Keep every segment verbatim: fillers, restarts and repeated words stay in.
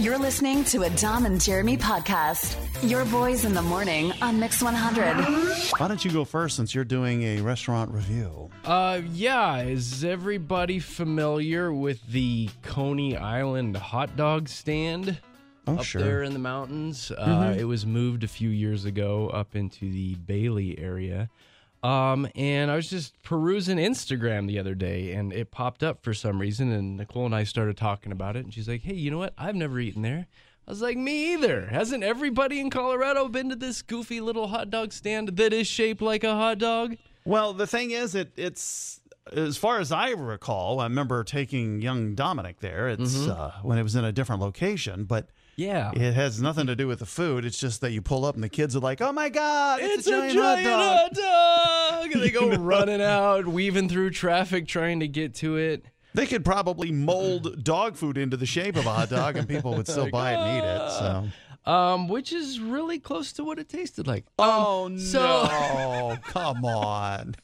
You're listening to a Dom and Jeremy podcast. Your boys in the morning on Mix one hundred. Why don't you go first since you're doing a restaurant review? Uh, yeah. Is everybody familiar with the Coney Island hot dog stand? Oh, up sure. there in the mountains? Uh, Mm-hmm. it was moved a few years ago up into the Bailey area. Um, and I was just perusing Instagram the other day, and it popped up for some reason, and Nicole and I started talking about it, and she's like, hey, you know what? I've never eaten there. I was like, me either. Hasn't everybody in Colorado been to this goofy little hot dog stand that is shaped like a hot dog? Well, the thing is, it it's as far as I recall, I remember taking young Dominic there. It's Mm-hmm. uh, when it was in a different location, but Yeah. it has nothing to do with the food. It's just that you pull up and the kids are like, "Oh my God, it's, It's a giant, hot hot dog!" dog. And they go running out, weaving through traffic, trying to get to it. They could probably mold dog food into the shape of a hot dog, and people would still buy it and eat it. So, Um, which is really close to what it tasted like. oh Um, no, so- come on.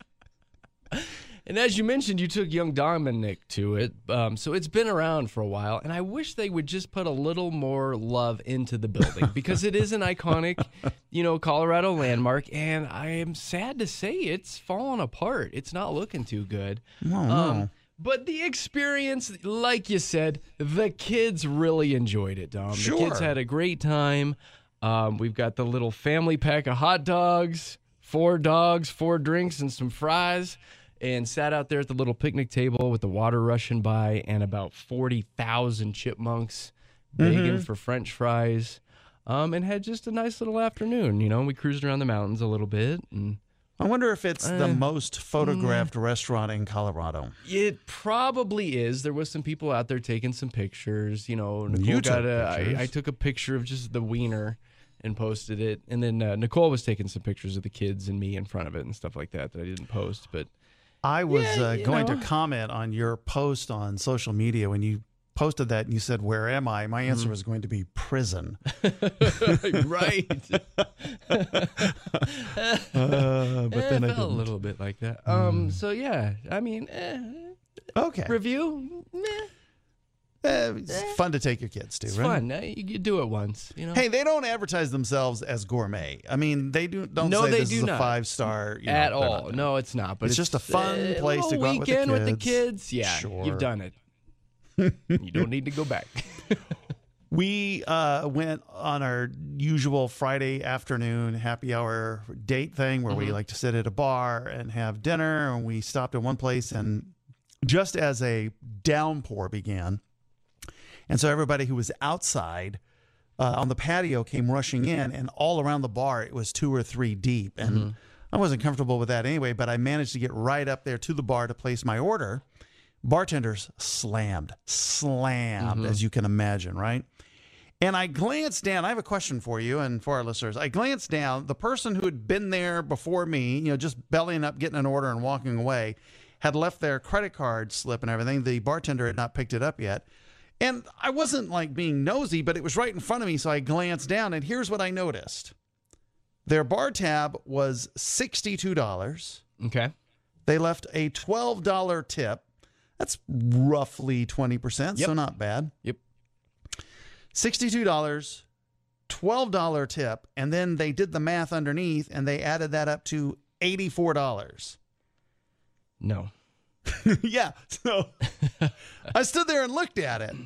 And as you mentioned, you took young Dominic to it. Um, so it's been around for a while, and I wish they would just put a little more love into the building because it is an iconic, you know, Colorado landmark, and I am sad to say it's fallen apart. It's not looking too good. Oh, no. Um, but the experience, like you said, the kids really enjoyed it, Dom. Sure. The kids had a great time. Um, we've got the little family pack of hot dogs, four dogs, four drinks, and some fries, and sat out there at the little picnic table with the water rushing by and about forty thousand chipmunks begging for French fries, um, and had just a nice little afternoon. You know, we cruised around the mountains a little bit, and I wonder if it's the Uh, most photographed restaurant in Colorado. it probably is. There was some people out there taking some pictures. You know, Nicole You got took a. pictures. I, I took a picture of just the wiener and posted it, and then uh, Nicole was taking some pictures of the kids and me in front of it and stuff like that that I didn't post. But I was Yeah, uh, you going know. to comment on your post on social media when you posted that and you said, "Where am I?" My answer was going to be prison. right, Uh, but then I it felt a didn't. little bit like that. Um. So yeah, I mean, eh, Okay. review. Eh, Uh, it's fun to take your kids to, it's right? fun. Uh, You, you do it once. You know. Hey, they don't advertise themselves as gourmet. I mean, they do don't No, say they this do is a not. five star you know, At they're not all. doing No, it's not. But It's it's, just a fun uh, place to little go out with the weekend with the kids. kids. Yeah, Sure. you've done it. You don't need to go back. We uh, went on our usual Friday afternoon happy hour date thing where we like to sit at a bar and have dinner. And we stopped at one place, and just as a downpour began, and so everybody who was outside uh, on the patio came rushing in, and all around the bar it was two or three deep. And I wasn't comfortable with that anyway, but I managed to get right up there to the bar to place my order. Bartenders slammed, slammed, as you can imagine, right? And I glanced down. I have a question for you and for our listeners. I glanced down. The person who had been there before me, you know, just bellying up, getting an order and walking away, had left their credit card slip and everything. The bartender had not picked it up yet. And I wasn't like being nosy, but it was right in front of me. So I glanced down, and here's what I noticed. Their bar tab was sixty-two dollars. Okay. They left a twelve dollars tip. That's roughly twenty percent, so Yep. not bad. Yep. sixty-two dollars, twelve dollars tip, and then they did the math underneath, and they added that up to eighty-four dollars. No. Yeah, so I stood there and looked at it,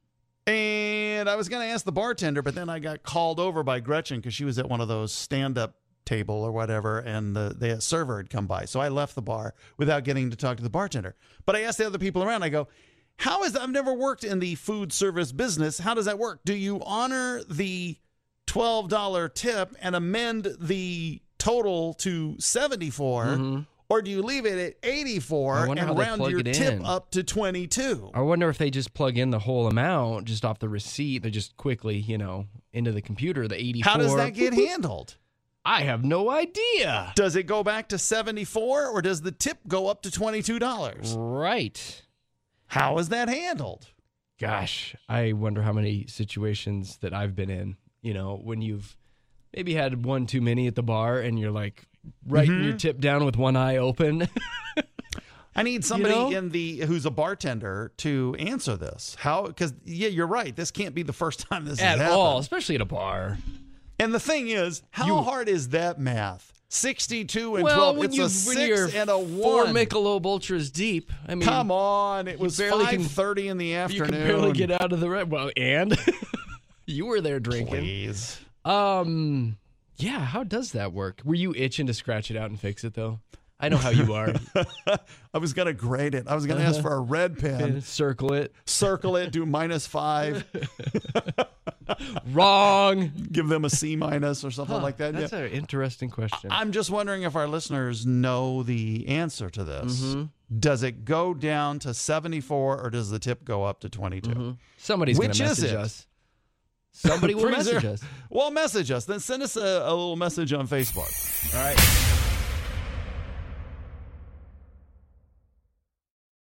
and I was going to ask the bartender, but then I got called over by Gretchen because she was at one of those stand-up table or whatever, and the, the server had come by. So I left the bar without getting to talk to the bartender. But I asked the other people around, I go, how is that? I've never worked in the food service business. How does that work? Do you honor the twelve dollars tip and amend the total to seventy-four dollars? Mm-hmm. Or do you leave it at eighty-four I wonder how and they round plug your it tip in. up to twenty-two? I wonder if they just plug in the whole amount just off the receipt. They just quickly, you know, into the computer, the eighty-four. How does that get handled? I have no idea. Does it go back to seventy-four or does the tip go up to twenty-two dollars? Right. How is that handled? Gosh, I wonder how many situations that I've been in, you know, when you've maybe had one too many at the bar and you're like writing Mm-hmm. your tip down with one eye open. I need somebody You know? in the who's a bartender to answer this. How? Because yeah, you're right. This can't be the first time this At has all, happened. especially at a bar. And the thing is, how You- hard is that math? sixty-two and Well, twelve. when It's you a when you're six and a four one. Michelob Ultras deep, I mean, Come on, it was barely can- five thirty in the you afternoon. can barely get out of the red. Well, and you were there drinking. Please. Um, yeah. How does that work? Were you itching to scratch it out and fix it though? I know how you are. I was gonna grade it. I was gonna ask for a red pen, Circle it. circle it, do minus five, Wrong. give them a C minus or something Huh, like that. That's Yeah. an interesting question. I'm just wondering if our listeners know the answer to this. Mm-hmm. Does it go down to seventy-four or does the tip go up to twenty-two? Mm-hmm. Somebody's going Which to is message it? us. Somebody will Three message zero- us. Well, message us. Then send us a, a little message on Facebook. All right.